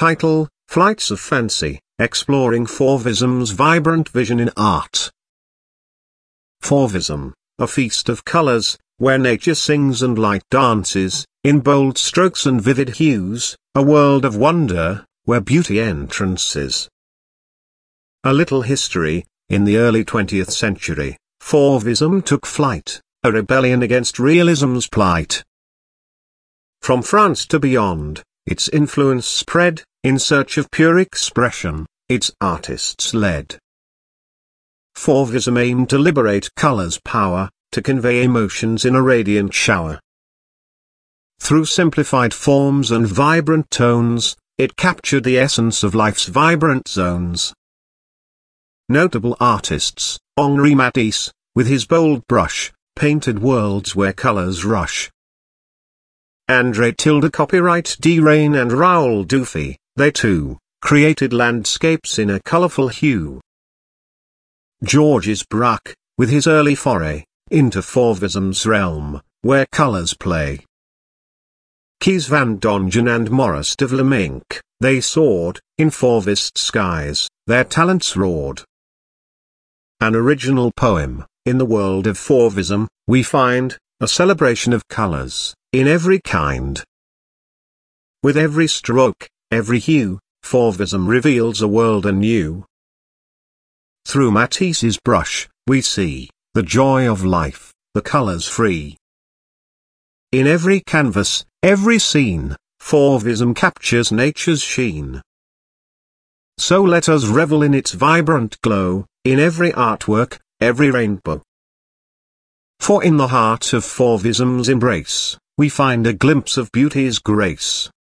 Title: Flights of Fancy, Exploring Fauvism's Vibrant Vision in Art. Fauvism, a feast of colors, where nature sings and light dances, in bold strokes and vivid hues, a world of wonder, where beauty entrances. A little history: in the early 20th century, Fauvism took flight, a rebellion against realism's plight. From France to beyond, its influence spread, in search of pure expression, its artists led. Fauvism aimed to liberate color's power, to convey emotions in a radiant shower. Through simplified forms and vibrant tones, it captured the essence of life's vibrant zones. Notable artists: Henri Matisse, with his bold brush, painted worlds where colors rush. André Tilde, copyright Derain, and Raoul Dufy, they too created landscapes in a colorful hue. Georges Braque, with his early foray into Fauvism's realm, where colors play. Kees van Dongen and Maurice de Vlaminck, they soared in Fauvist skies, their talents roared. An original poem: in the world of Fauvism, we find a celebration of colors, in every kind. With every stroke, every hue, Fauvism reveals a world anew. Through Matisse's brush, we see the joy of life, the colors free. In every canvas, every scene, Fauvism captures nature's sheen. So let us revel in its vibrant glow, in every artwork, every rainbow. For in the heart of Fauvism's embrace, we find a glimpse of beauty's grace.